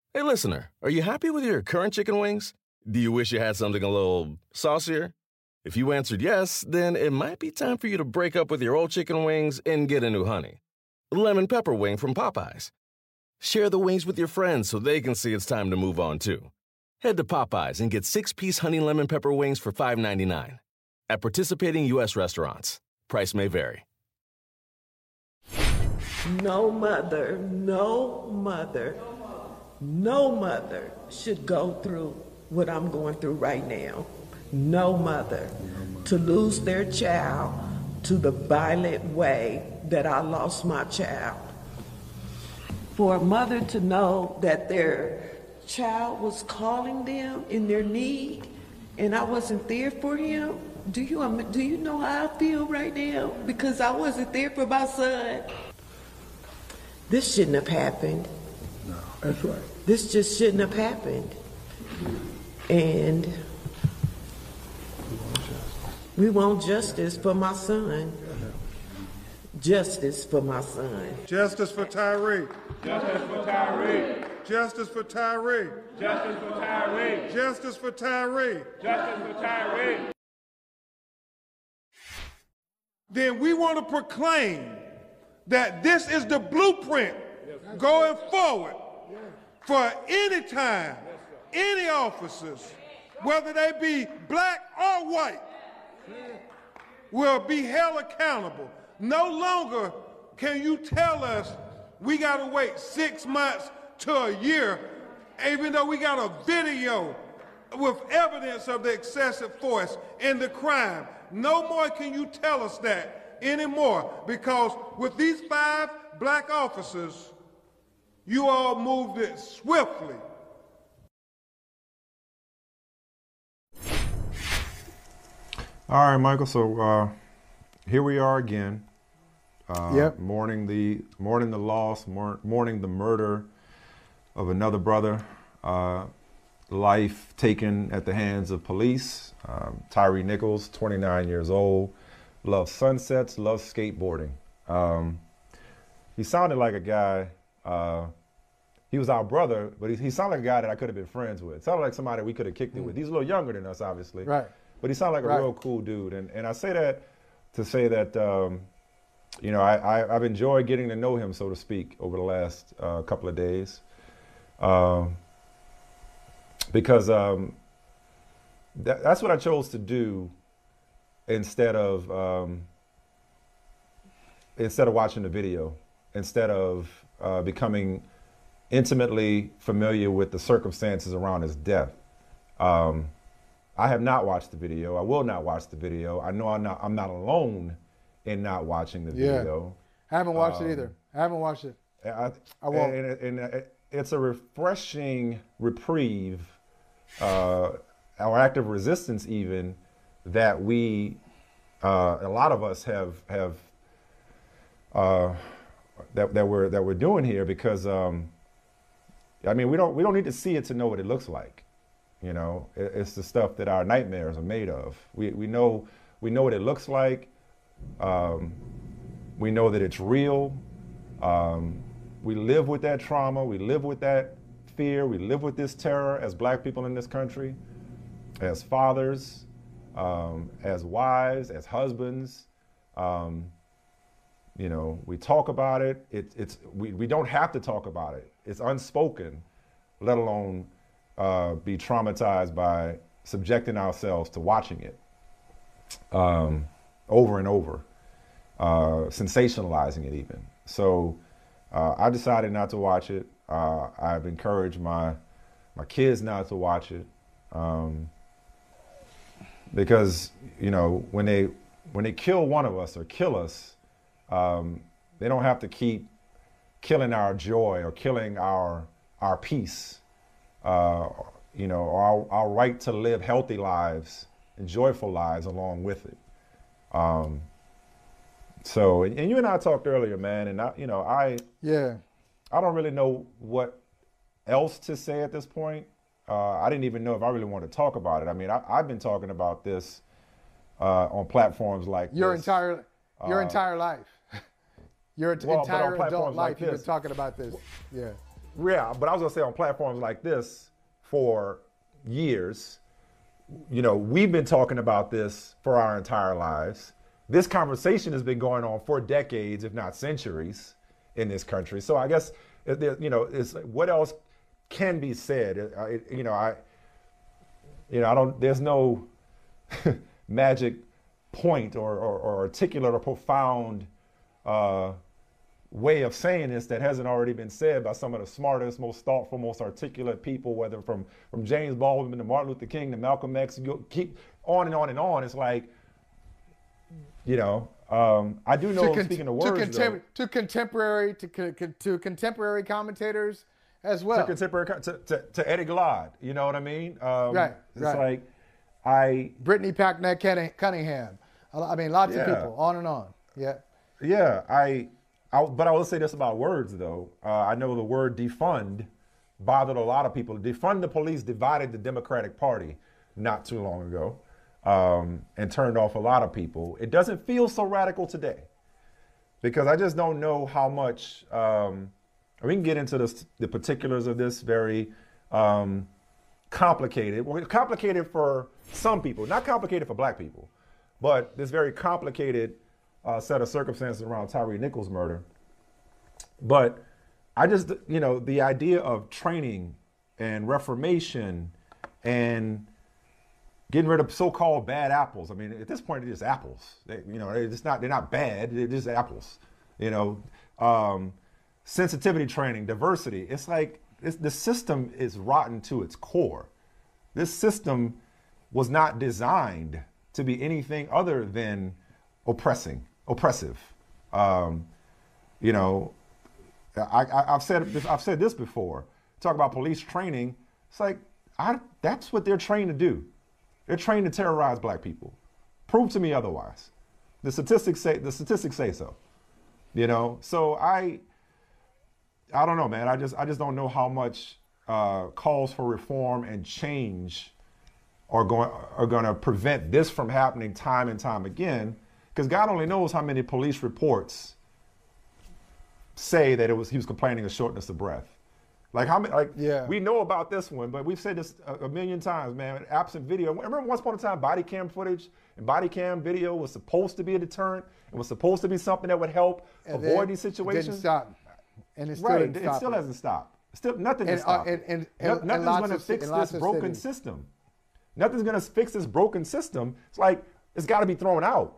Hey, listener, are you happy with your current chicken wings? Do you wish you had something a little saucier? If you answered yes, then it might be time for you to break up with your old chicken wings and get a new honey. Lemon pepper wing from Popeyes. Share the wings with your friends so they can see it's time to move on, too. Head to Popeyes and get 6-piece honey lemon pepper wings for $5.99. At participating U.S. restaurants. Price may vary. No mother should go through what I'm going through right now. No mother to lose their child to the violent way that I lost my child. For a mother to know that their child was calling them in their need and I wasn't there for him. Do you know how I feel right now? Because I wasn't there for my son. This shouldn't have happened. No, that's right. This just shouldn't have happened. And we want justice for my son. Justice for my son. Justice for Tyree. Justice for Tyree. Justice for Tyree. Justice for Tyree. Justice for Tyree. Justice for Tyree. Then we want to proclaim that this is the blueprint going forward for any time, any officers, whether they be black or white, will be held accountable. No longer can you tell us we got to wait 6 months to a year, even though we got a video with evidence of the excessive force and the crime. No more can you tell us that anymore, because with these 5 black officers, you all moved it swiftly. All right, Michael. So here we are again. Mourning the loss, mourning the murder of another brother. Life taken at the hands of police. Tyree Nichols, 29 years old, loves sunsets, loves skateboarding. He sounded like a guy. He was our brother, but he sounded like a guy that I could have been friends with. Sounded like somebody we could have kicked it with. He's a little younger than us, obviously. Right. But he sounded like a real cool dude. And I say that to say that, I've enjoyed getting to know him, so to speak, over the last couple of days. Because that's what I chose to do instead of watching the video, instead of becoming intimately familiar with the circumstances around his death. I have not watched the video. I will not watch the video. I know I'm not alone in not watching the video. I haven't watched it either. I haven't watched it. I won't. And it's a refreshing reprieve, our act of resistance even, that we, a lot of us have that we're doing here, because we don't need to see it to know what it looks like. You know, it's the stuff that our nightmares are made of. We know what it looks like. We know that it's real. We live with that trauma. We live with that fear. We live with this terror as black people in this country, as fathers, as wives, as husbands. We talk about it. We don't have to talk about it. It's unspoken, let alone be traumatized by subjecting ourselves to watching it over and over, sensationalizing it even. So I decided not to watch it. I've encouraged my kids not to watch it, because when they kill one of us or kill us, they don't have to keep killing our joy or killing our peace. Our right to live healthy lives and joyful lives along with it. So you and I talked earlier, man, and I don't really know what else to say at this point. I didn't even know if I really want to talk about it. I mean, I've been talking about this on platforms like your this. entire life. Your entire adult life, you've been talking about this. Yeah. Yeah, but I was gonna say on platforms like this for years, you know, we've been talking about this for our entire lives. This conversation has been going on for decades, if not centuries, in this country. So I guess, you know, it's what else can be said? I don't. There's no magic point or articulate or profound way of saying this that hasn't already been said by some of the smartest, most thoughtful, most articulate people, whether from James Baldwin to Martin Luther King to Malcolm X. You keep on and on and on. It's like, you know, I do know. Speaking of words, to contemporary commentators as well. To Eddie Glaude, you know what I mean? Right. Like Brittany Packnett Cunningham. I mean, lots of people, on and on. Yeah. Yeah. But I will say this about words, though. I know the word defund bothered a lot of people. Defund the police divided the Democratic Party not too long ago, and turned off a lot of people. It doesn't feel so radical today because I just don't know how much. We can get into the particulars of this very complicated. Well, complicated for some people, not complicated for black people, but this very complicated set of circumstances around Tyre Nichols' murder. But I just, you know, the idea of training and reformation and getting rid of so-called bad apples. I mean, at this point, it is apples. They're not bad. They're just apples. You know, sensitivity training, diversity. It's like the system is rotten to its core. This system was not designed to be anything other than oppressive. You know, I've said this before. Talk about police training. It's like that's what they're trained to do. They're trained to terrorize black people. Prove to me otherwise. The statistics say so. You know, so I don't know, man. I just don't know how much calls for reform and change are going to prevent this from happening time and time again. Because God only knows how many police reports say that he was complaining of shortness of breath. Like how many? Like we know about this one, but we've said this a million times, man. Absent video. Remember once upon a time, body cam footage and body cam video was supposed to be a deterrent. It was supposed to be something that would help avoid these situations. It didn't stop. And it still hasn't stopped. Still nothing has stopped. Nothing's going to fix this broken system. Nothing's going to fix this broken system. It's like it's got to be thrown out.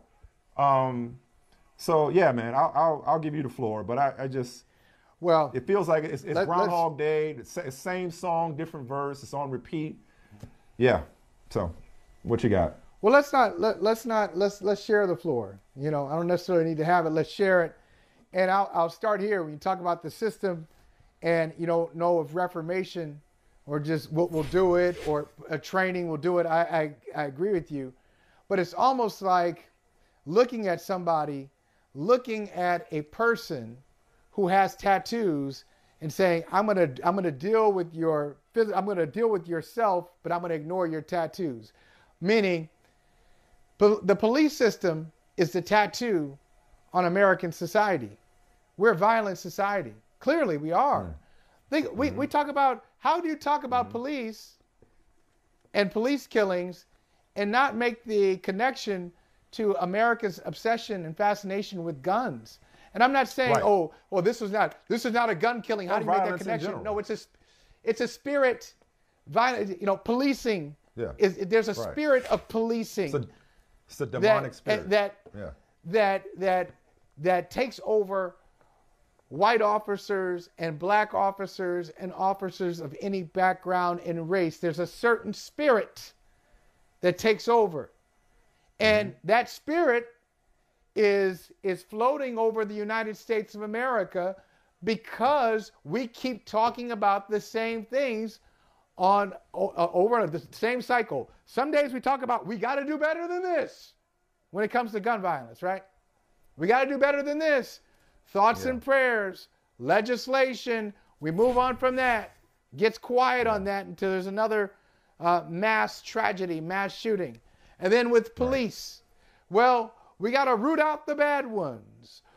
So yeah, man, I'll give you the floor, but I just, it feels like it's Groundhog Day. It's same song, different verse. It's on repeat. Yeah. So, what you got? Well, let's share the floor. You know, I don't necessarily need to have it. Let's share it, and I'll start here. When you talk about the system, and you know if reformation, or just we'll do it, or a training will do it. I agree with you, but it's almost like looking at a person who has tattoos and saying, I'm gonna deal with yourself, but I'm gonna ignore your tattoos. Meaning, the police system is the tattoo on American society. We're a violent society. Clearly, we are. We talk about, how do you talk about police and police killings and not make the connection to America's obsession and fascination with guns? And I'm not saying, this is not a gun killing. How do you make that connection? No, it's a spirit. Violence, policing. Yeah. There's a spirit of policing. It's a demonic spirit that takes over white officers and black officers and officers of any background and race. There's a certain spirit that takes over. And that spirit is floating over the United States of America because we keep talking about the same things over the same cycle. Some days we talk about, we got to do better than this when it comes to gun violence, right? We got to do better than this. Thoughts and prayers, legislation, we move on from that. Gets quiet on that until there's another mass tragedy, mass shooting. And then with police, well, we got to root out the bad ones.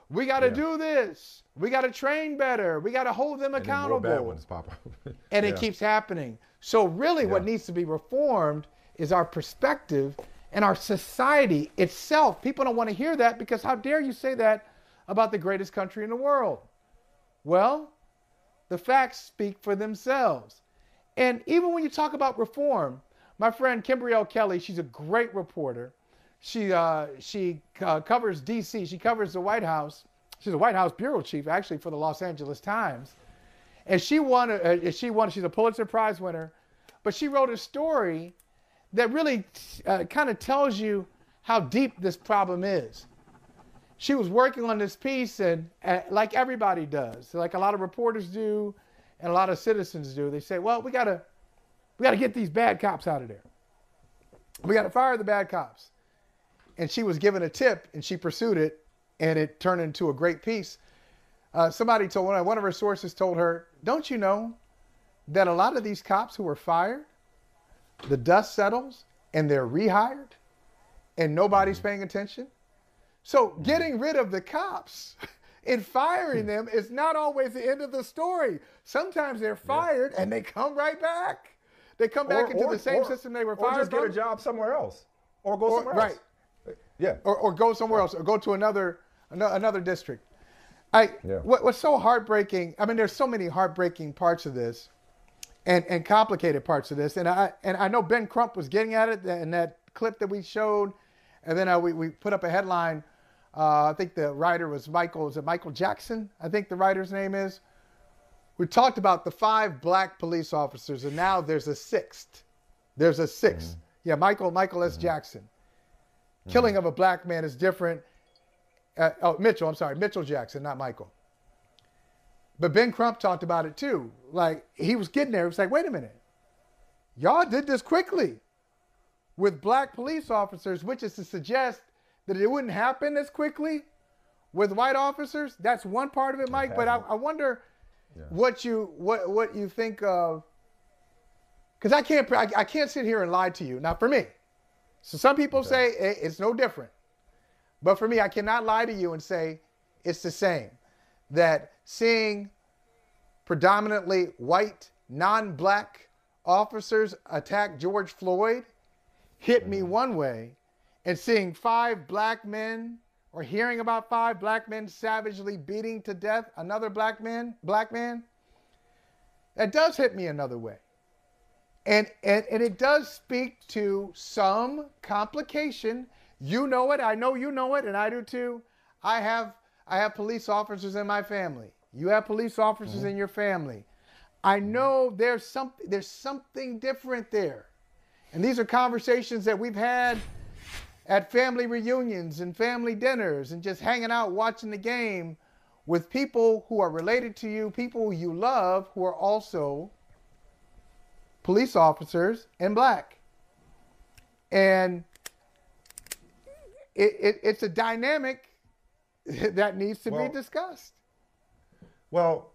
we got to do this. We got to train better. We got to hold them And then more accountable. bad ones pop up. And Yeah. it keeps happening. So really what needs to be reformed is our perspective and our society itself. People don't want to hear that because how dare you say that about the greatest country in the world? Well, the facts speak for themselves. And even when you talk about reform, my friend Kimberly L. Kelly, she's a great reporter. She covers D.C. She covers the White House. She's a White House bureau chief, actually, for the Los Angeles Times. And she's a Pulitzer Prize winner. But she wrote a story that really kind of tells you how deep this problem is. She was working on this piece, and like everybody does, like a lot of reporters do, and a lot of citizens do, they say, well, we gotta get these bad cops out of there. We gotta fire the bad cops. And she was given a tip, and she pursued it, and it turned into a great piece. Somebody told one of her sources told her, don't you know that a lot of these cops who were fired, the dust settles and they're rehired and nobody's paying attention? So getting rid of the cops and firing them is not always the end of the story. Sometimes they're fired and they come right back. They come back into the same system they were fired Or just get from. a job somewhere else. Or go somewhere else. Right. Yeah. Or go somewhere else, or go to another district. Yeah. What's so heartbreaking, I mean, there's so many heartbreaking parts of this and complicated parts of this. And I know Ben Crump was getting at it in that clip that we showed. And then we put up a headline. I think the writer was Michael Jackson? I think the writer's name is. We talked about the 5 black police officers, and now there's a 6th. There's a 6th. Mm-hmm. Yeah, Michael S. Jackson. Mm-hmm. Killing of a black man is different. Mitchell Jackson, not Michael. But Ben Crump talked about it too. Like, he was getting there. It was like, wait a minute. Y'all did this quickly with black police officers, which is to suggest that it wouldn't happen as quickly with white officers. That's one part of it, Mike. But I wonder what you think of, because I can't sit here and lie to you. Now, for me, so some people say it's no different. But for me, I cannot lie to you and say it's the same. That seeing predominantly white, non-black officers attack George Floyd hit me one way, and seeing 5 black men, or hearing about 5 black men savagely beating to death another black man, that does hit me another way. And it does speak to some complication. You know it, I know you know it, and I do too. I have police officers in my family. You have police officers in your family. I know there's something different there. And these are conversations that we've had at family reunions and family dinners and just hanging out watching the game with people who are related to you, people who you love, who are also police officers and black. And it's a dynamic that needs to be discussed. Well,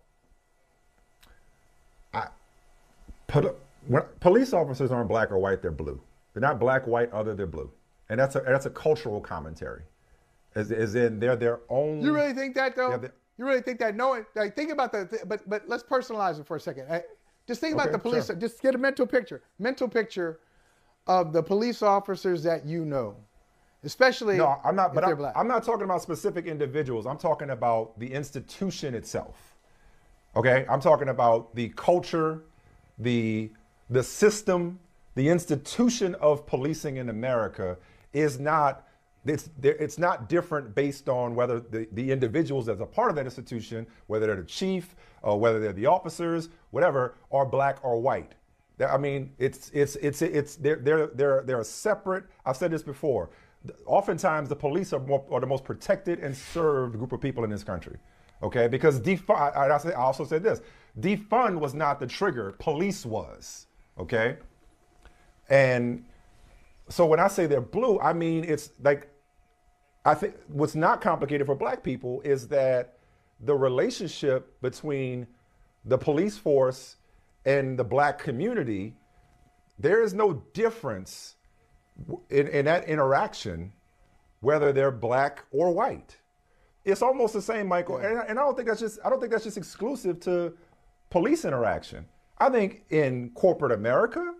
police officers aren't black or white, they're blue. They're not black, white, other, they're blue. And that's a cultural commentary. As in they're their own. You really think that though? You really think that? No, like, think about but let's personalize it for a second. Just think about the police. Sure. Just get a mental picture of the police officers that you know. Especially I'm not, but they're black. I'm not talking about specific individuals. I'm talking about the institution itself. Okay? I'm talking about the culture, the system, the institution of policing in America is not, it's not different based on whether the individuals as a part of that institution, whether they're the chief or whether they're the officers, whatever, are black or white. I mean, they're a separate, I've said this before, oftentimes the police are the most protected and served group of people in this country. Okay, because I also said this, defund was not the trigger, police was, okay? And so when I say they're blue, I mean, it's like, I think what's not complicated for black people is that the relationship between the police force and the black community, there is no difference in that interaction, whether they're black or white. it's almost the same, Michael. And I don't think that's just exclusive to police interaction. I think in corporate America,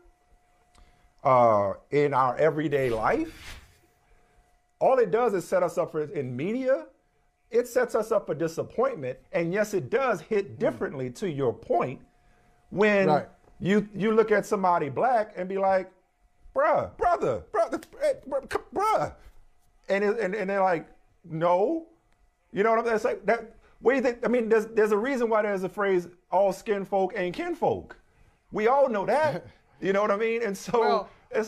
in our everyday life, all it does is set us up for, in media, it sets us up for disappointment. And yes, it does hit differently, to your point, when you look at somebody black and be like, bruh, brother, bruh. And they're like, no. You know what I'm saying? It's like that. What do you think? I mean, there's a reason why there's a phrase, all skin folk ain't kinfolk. We all know that. You know what I mean? And so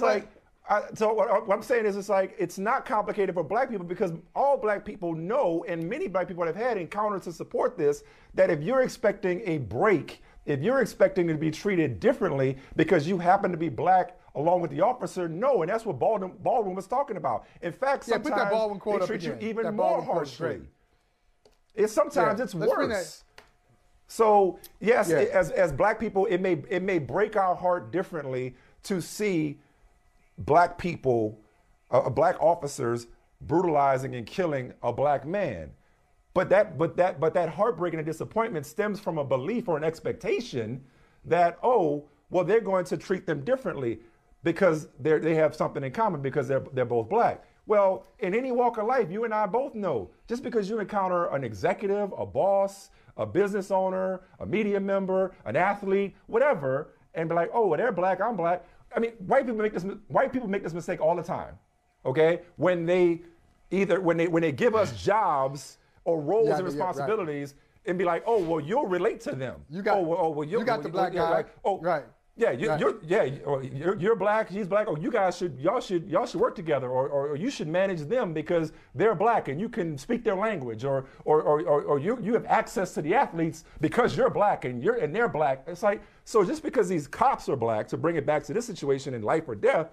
so what I'm saying is, it's like, it's not complicated for black people, because all black people know, and many black people have had encounters to support this, that if you're expecting a break, if you're expecting to be treated differently because you happen to be black along with the officer, no. And that's what Baldwin was talking about. In fact, sometimes they treat you even more harshly. It's worse. So yes, as black people, it may break our heart differently to see black people, black officers brutalizing and killing a black man. But that heartbreak and a disappointment stems from a belief or an expectation that, oh, well, they're going to treat them differently because they have something in common, because they're both black. Well, in any walk of life, you and I both know, just because you encounter an executive, a boss, a business owner, a media member, an athlete, whatever, and be like, oh, well, they're black, I'm black. I mean, white people make this mistake all the time. Okay, when they give us jobs or roles and responsibilities, and be like, oh, well, you'll relate to them. You got the black guy. Like, oh, right. Yeah, you're black, he's black. Oh, y'all should work together, or you should manage them because they're black and you can speak their language, or you have access to the athletes because you're black and they're black. It's like, so just because these cops are black, to bring it back to this situation in life or death,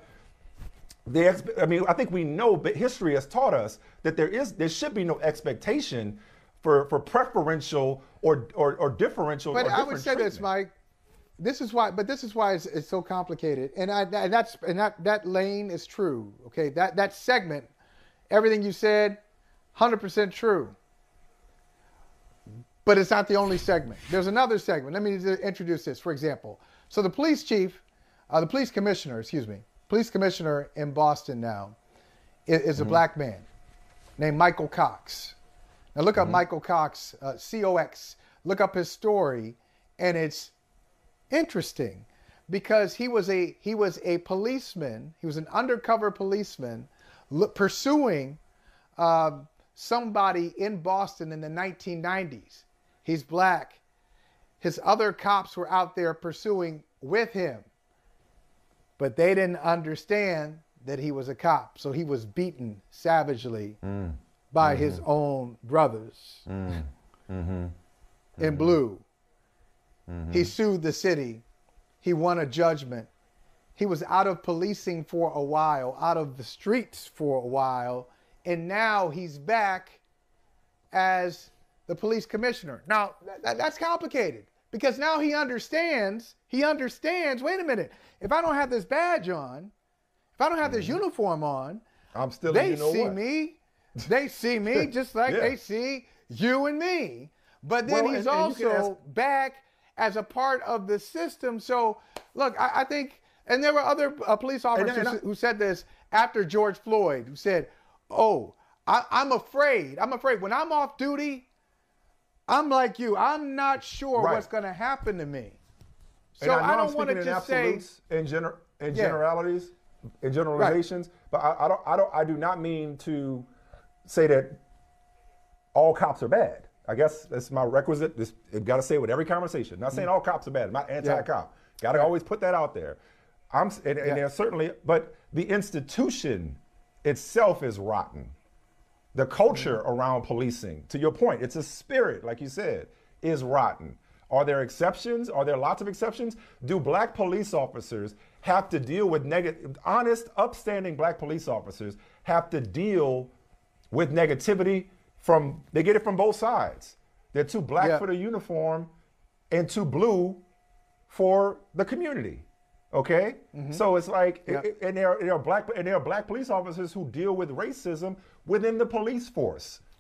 I think we know, but history has taught us that there should be no expectation for preferential or differential. But I would say treatment. this, Mike. This is why it's so complicated, and that lane is true. Okay, that segment, everything you said, 100% true. But it's not the only segment. There's another segment. Let me introduce this. For example, so the police commissioner in Boston now is a black man named Michael Cox. Now look up Michael Cox, COX. Look up his story, and it's interesting because he was a policeman. He was an undercover policeman pursuing somebody in Boston in the 1990s. He's black. His other cops were out there pursuing with him, but they didn't understand that he was a cop. So he was beaten savagely by his own brothers in blue. He sued the city. He won a judgment. He was out of policing for a while, out of the streets for a while, and now he's back as the police commissioner. Now, that's complicated because now he understands, wait a minute, if I don't have this badge on, if I don't have this uniform on, I'm still they see me just like they see you and me. But then he's also back as a part of the system. So, look, I think, and there were other police officers who said this after George Floyd, who said, oh, I'm afraid. When I'm off duty, I'm like you. I'm not sure what's going to happen to me. So I don't want to just say in generalities, in generalizations, but I do not mean to say that all cops are bad. I guess that's my requisite. Got to say it with every conversation. Not saying all cops are bad. I'm not anti-cop. Got to always put that out there. And there's certainly, but the institution itself is rotten. The culture around policing, to your point, it's a spirit, like you said, is rotten. Are there exceptions? Are there lots of exceptions? Do black police officers have to deal with honest, upstanding black police officers have to deal with negativity? They get it from both sides. They're too black for the uniform and too blue for the community. Okay, so it's like, there are black police officers who deal with racism within the police force.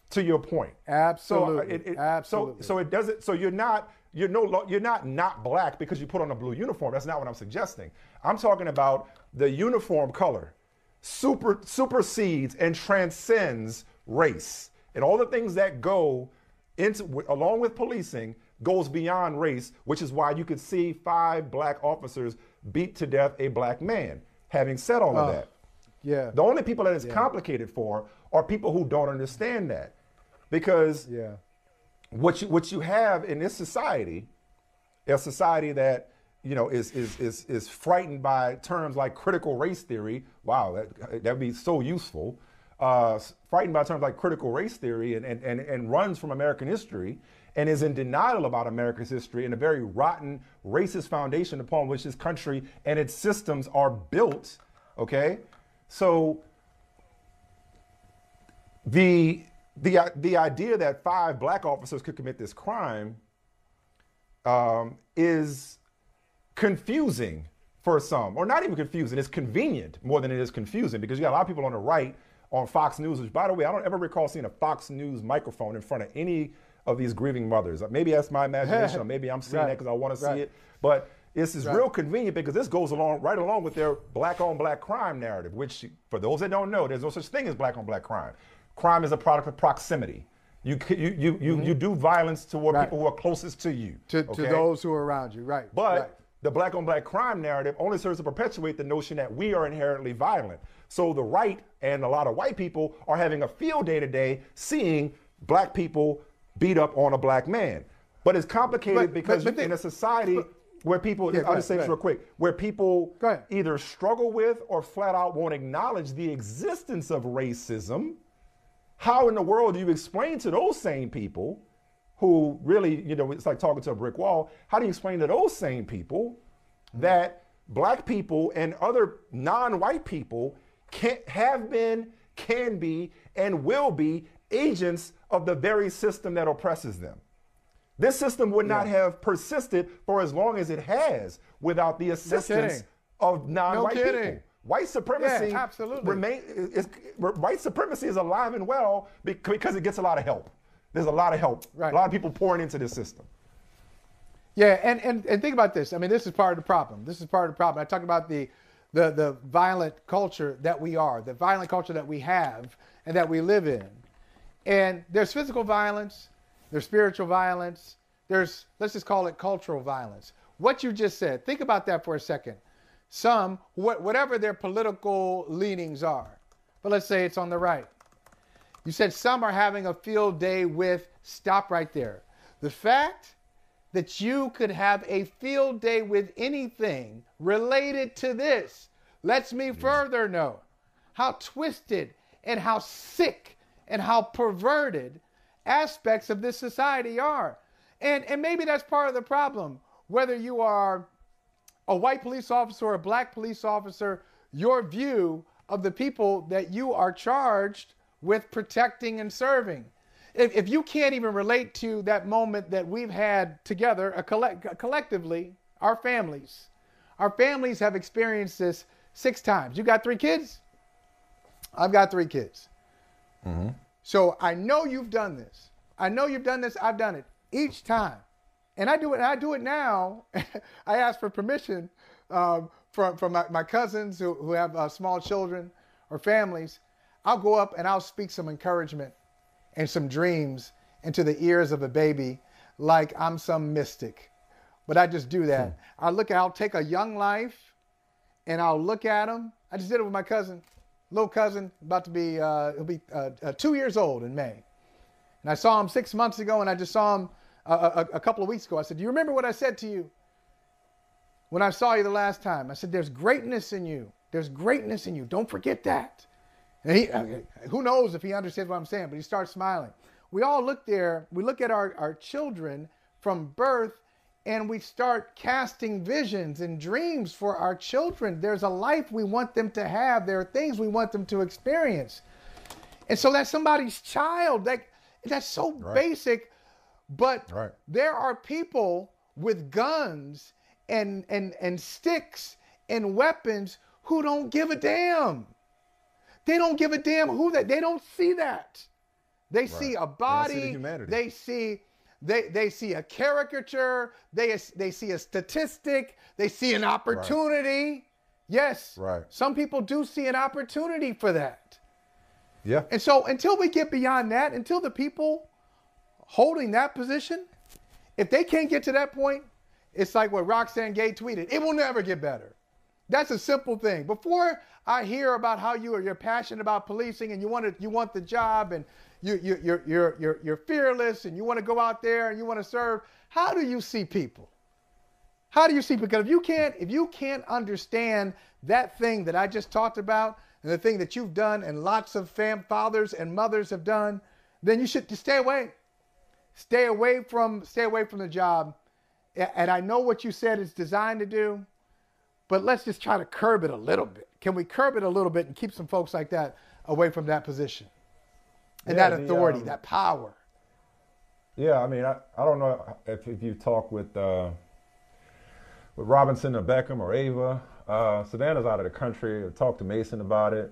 To your point. Absolutely. Absolutely. So it doesn't. So you're not black because you put on a blue uniform. That's not what I'm suggesting. I'm talking about the uniform color supersedes and transcends race, and all the things that go into along with policing goes beyond race, which is why you could see 5 black officers beat to death a black man. Having said all of that, yeah, the only people that it's complicated for are people who don't understand that, because what you have in this society, a society that is frightened by terms like critical race theory. Wow, that'd be so useful. Frightened by terms like critical race theory and runs from American history and is in denial about America's history and a very rotten racist foundation upon which this country and its systems are built. Okay, so the idea that 5 black officers could commit this crime is confusing for some, or not even confusing. It's convenient more than it is confusing, because you got a lot of people on the right on Fox News, which, by the way, I don't ever recall seeing a Fox News microphone in front of any of these grieving mothers. Maybe that's my imagination, or maybe I'm seeing that because I want to see it. But this is real convenient because this goes right along with their black on black crime narrative, which, for those that don't know, there's no such thing as black on black crime. Crime is a product of proximity. You do violence toward people who are closest to you. To those who are around you, right. But the black on black crime narrative only serves to perpetuate the notion that we are inherently violent. So the right and a lot of white people are having a field day today seeing black people beat up on a black man. But it's complicated because in a society where people, I'll just say this real quick, where people either struggle with or flat out won't acknowledge the existence of racism, how in the world do you explain to those same people who really, it's like talking to a brick wall, how do you explain to those same people that black people and other non-white people have been, can be, and will be agents of the very system that oppresses them? This system would not have persisted for as long as it has without the assistance of non-white people. White supremacy white supremacy is alive and well because it gets a lot of help. There's a lot of help. A lot of people pouring into this system. Yeah, and think about this. I mean, this is part of the problem. I talk about the violent culture that we are, the violent culture that we have and that we live in. And there's physical violence, there's spiritual violence, there's, let's just call it cultural violence. What you just said, think about that for a second. Some, whatever their political leanings are, but let's say it's on the right. You said some are having a field day with, stop right there. The fact that you could have a field day with anything related to this lets me further know how twisted and how sick and how perverted aspects of this society are. And maybe that's part of the problem. Whether you are a white police officer or a black police officer, your view of the people that you are charged with protecting and serving. If you can't even relate to that moment that we've had together, collectively, our families have experienced this 6 times. You got 3 kids? I've got 3 kids. Mm-hmm. So I know you've done this. I've done it each time. And I do it now. I ask for permission from my cousins who have small children or families. I'll go up and I'll speak some encouragement and some dreams into the ears of a baby like I'm some mystic. But I just do that. I'll take a young life and I'll look at him. I just did it with my cousin, little cousin, about to be, he'll be 2 years old in May. And I saw him 6 months ago, and I just saw him a couple of weeks ago. I said, do you remember what I said to you when I saw you the last time? I said, there's greatness in you. There's greatness in you. Don't forget that. And who knows if he understands what I'm saying, but he starts smiling. We all look there. We look at our children from birth, and we start casting visions and dreams for our children. There's a life we want them to have. There are things we want them to experience. And so that's somebody's child. That's so basic. But there are people with guns and sticks and weapons who don't give a damn. They don't give a damn who that. They don't see that. They see a body. They see they see a caricature. They see a statistic. They see an opportunity. Right. Yes. Right. Some people do see an opportunity for that. Yeah. And so until we get beyond that, until the people holding that position, if they can't get to that point, it's like what Roxanne Gay tweeted. It will never get better. That's a simple thing. Before I hear about how you're passionate about policing and you want the job and you're fearless and you want to go out there and you want to serve, how do you see people? How do you see? Because if you can't understand that thing that I just talked about and the thing that you've done and lots of fathers and mothers have done, then you should just stay away. Stay away from the job. And I know what you said it's designed to do, but let's just try to curb it a little bit. Can we curb it a little bit and keep some folks like that away from that position and that authority, that power? Yeah, I mean, I don't know if you talk with Robinson or Beckham or Ava. Savannah's out of the country. I talked to Mason about it.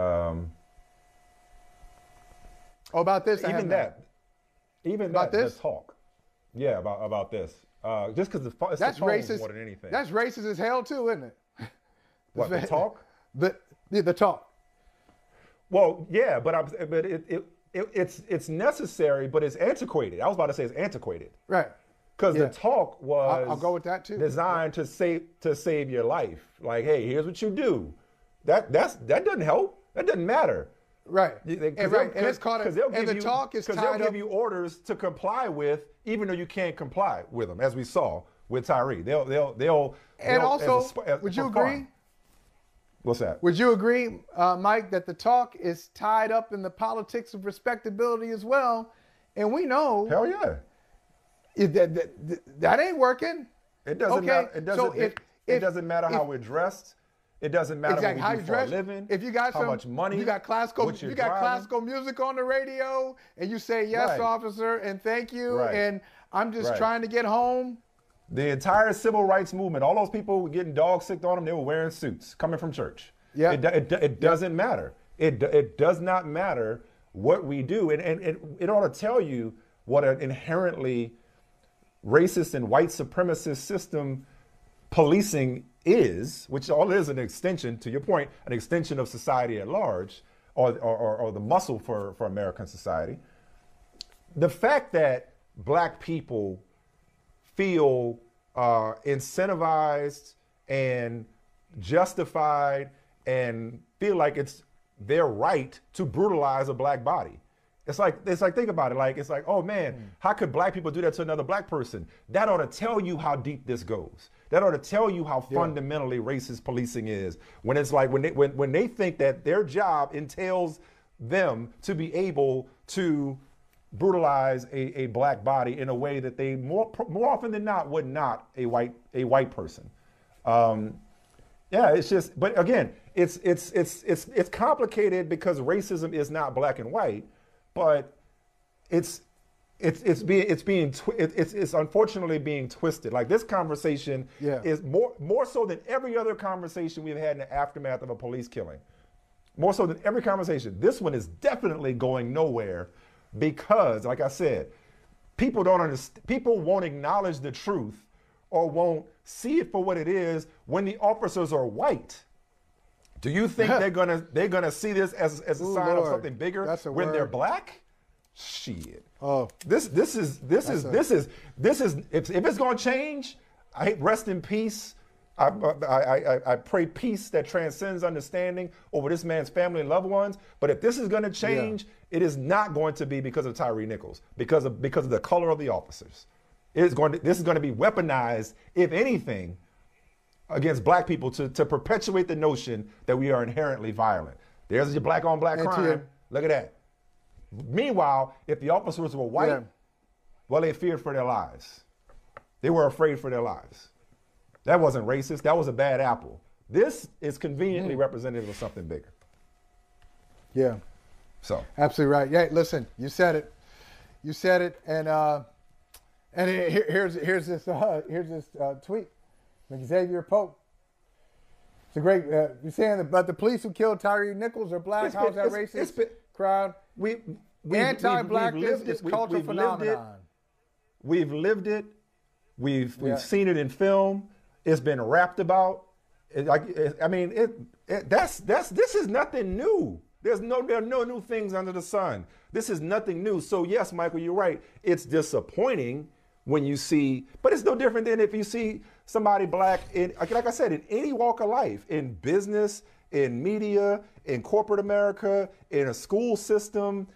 About this? Even about that, this? the talk. Yeah, about this. Just because it's that's the tone racist more than anything. That's racist as hell too, isn't it? What, the talk? The talk. Well, yeah, but it's necessary, but it's antiquated. I was about to say it's antiquated. Right. Because the talk was I'll go with that too. Designed to save your life. Like, hey, here's what you do. That doesn't help. That doesn't matter. Right. And it's called the talk is tied up. Because they'll give you orders to comply with, even though you can't comply with them, as we saw with Tyre. They'll and also, would you agree? What's that? Would you agree, Mike, that the talk is tied up in the politics of respectability as well? And we know. Hell yeah. That ain't working. It doesn't matter. It doesn't matter how we're dressed. It doesn't matter what we do for a living. If you got how much money, you got classical music on the radio, and you say yes, officer, and thank you, and I'm just trying to get home. The entire civil rights movement, all those people getting dog sick on them, they were wearing suits coming from church. Yeah, it doesn't matter. It does not matter what we do, and it ought to tell you what an inherently racist and white supremacist system policing is, which all is an extension, to your point, an extension of society at large, or the muscle for American society. The fact that black people feel incentivized and justified and feel like it's their right to brutalize a black body. It's like think about it. Like, it's like, oh man, how could black people do that to another black person? That ought to tell you how deep this goes. That ought to tell you how fundamentally racist policing is. When it's like when they think that their job entails them to be able to brutalize a black body in a way that they more often than not would not a white person. It's just. But again, it's complicated because racism is not black and white. But it's unfortunately being twisted. Like, this conversation is more so than every other conversation we've had in the aftermath of a police killing. More so than every conversation. This one is definitely going nowhere because, like I said, people don't understand. People won't acknowledge the truth or won't see it for what it is when the officers are white. Do you think they're gonna see this as a sign of something bigger when they're black? Shit. Oh, this is if it's gonna change, rest in peace. I pray peace that transcends understanding over this man's family and loved ones. But if this is gonna change, it is not going to be because of Tyre Nichols, because of the color of the officers. This is going to be weaponized, if anything, against black people to perpetuate the notion that we are inherently violent. There's your black on black crime. Look at that. Meanwhile, if the officers were white, well, they feared for their lives. They were afraid for their lives. That wasn't racist. That was a bad apple. This is conveniently representative of something bigger. Yeah. So. Absolutely right. Yeah, listen, you said it. You said it. And here's this tweet. Xavier Pope. It's a great. You're saying about the police who killed Tyre Nichols are black. How's that racist? Crowd. Anti-blackness is cultural phenomenon. We've lived it. We've seen it in film. It's been rapped about. This is nothing new. There are no new things under the sun. This is nothing new. So yes, Michael, you're right. It's disappointing when you see, but it's no different than if you see somebody black in, like I said, in any walk of life, in business, in media, in corporate America, in a school system,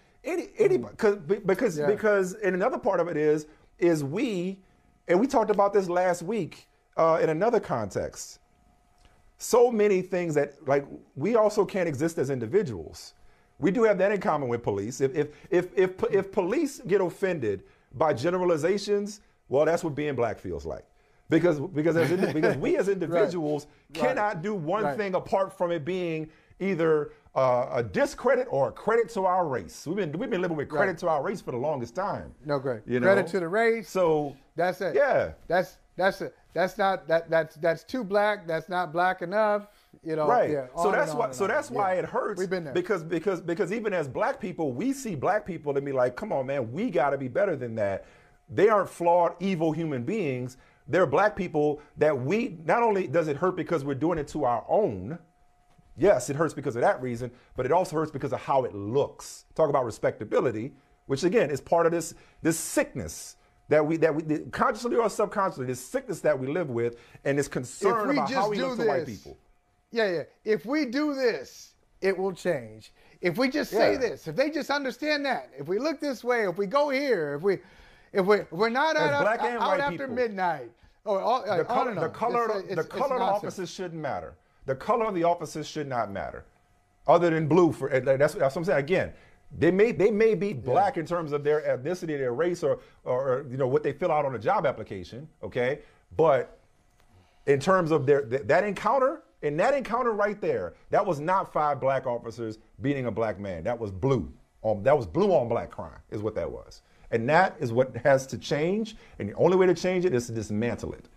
because and another part of it is we, and we talked about this last week in another context. So many things that, like, we also can't exist as individuals. We do have that in common with police. If police get offended by generalizations, well, that's what being black feels like. Because we as individuals cannot do one thing apart from it being either a discredit or a credit to our race. We've been living with credit to our race for the longest time. No, great. You know? Credit to the race. So that's it. Yeah. That's it. That's too black. That's not black enough. You know. Right. Yeah, so that's why it hurts. We've been there. Because even as black people, we see black people and be like, come on, man, we got to be better than that. They aren't flawed, evil human beings. They're black people that we, not only does it hurt because we're doing it to our own. Yes, it hurts because of that reason, but it also hurts because of how it looks. Talk about respectability, which again is part of this sickness that we consciously or subconsciously, this sickness that we live with, and this concern about how we look to white people. Yeah. If we do this, it will change. If we just say this, if they just understand that, if we look this way, if we go here, if we're not out after people, midnight. The color of the officers shouldn't matter. The color of the officers should not matter, other than blue. That's what I'm saying. Again, they may be black in terms of their ethnicity, their race, or what they fill out on a job application. Okay, but in terms of that encounter right there, that was not 5 black officers beating a black man. That was blue. That was blue on black crime, is what that was. And that is what has to change. And the only way to change it is to dismantle it.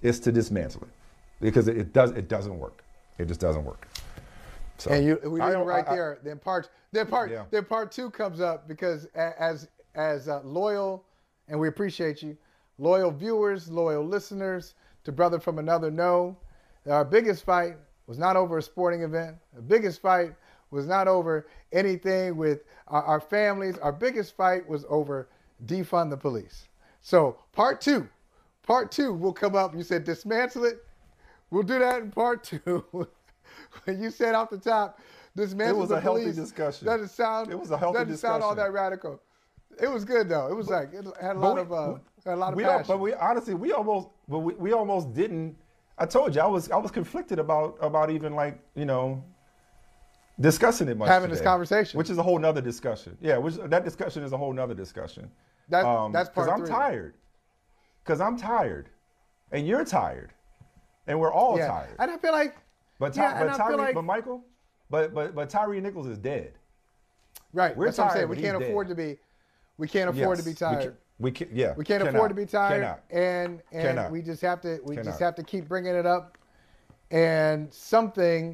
Because it doesn't work. It just doesn't work. So, and we leave it right there. Then part 2 comes up because as loyal, and we appreciate you, loyal viewers, loyal listeners to Brother from Another know, our biggest fight was not over a sporting event. The biggest fight was not over anything with our families. Our biggest fight was over defund the police. So part two will come up. You said dismantle it. We'll do that in part 2. When you said off the top, dismantle the police. It was a healthy discussion. Doesn't sound all that radical. It was good though. It was it had a lot of passion. But we almost didn't. I told you I was conflicted about even discussing it much. Having today, this conversation, which is a whole nother discussion. Yeah, that discussion is a whole nother discussion. That's part 3. Because I'm tired, and you're tired, and we're all tired. And I feel like, Michael, Tyree Nichols is dead. Right. We're That's tired, what I'm saying. but We can't afford to be. We can't afford to be tired. We can't afford to be tired, and we just have to. Just have to keep bringing it up, and something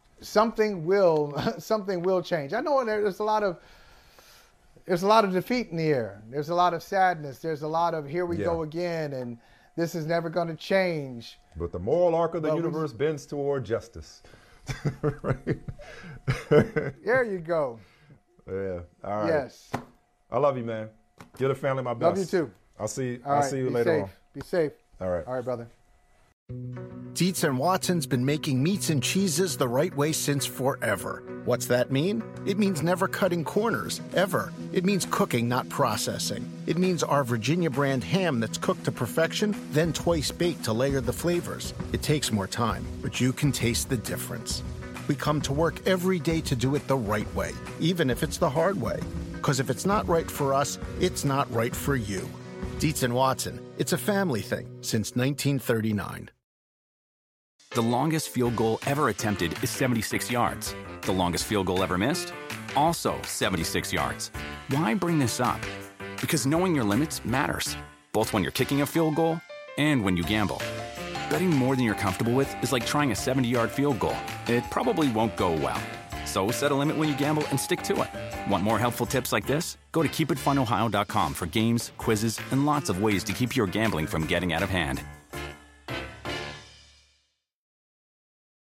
will change. I know there's a lot of defeat in the air. There's a lot of sadness. There's a lot of here we go again, and this is never going to change. But the moral arc of the universe bends toward justice. Right? There you go. Yeah. All right. Yes. I love you, man. Give the family my best. Love you too. I'll see you later on. Be safe. All right. All right, brother. Dietz & Watson's been making meats and cheeses the right way since forever. What's that mean? It means never cutting corners, ever. It means cooking, not processing. It means our Virginia brand ham that's cooked to perfection, then twice baked to layer the flavors. It takes more time, but you can taste the difference. We come to work every day to do it the right way, even if it's the hard way. Because if it's not right for us, it's not right for you. Dietz & Watson, it's a family thing since 1939. The longest field goal ever attempted is 76 yards. The longest field goal ever missed? Also 76 yards. Why bring this up? Because knowing your limits matters, both when you're kicking a field goal and when you gamble. Betting more than you're comfortable with is like trying a 70-yard field goal. It probably won't go well. So set a limit when you gamble and stick to it. Want more helpful tips like this? Go to keepitfunohio.com for games, quizzes, and lots of ways to keep your gambling from getting out of hand.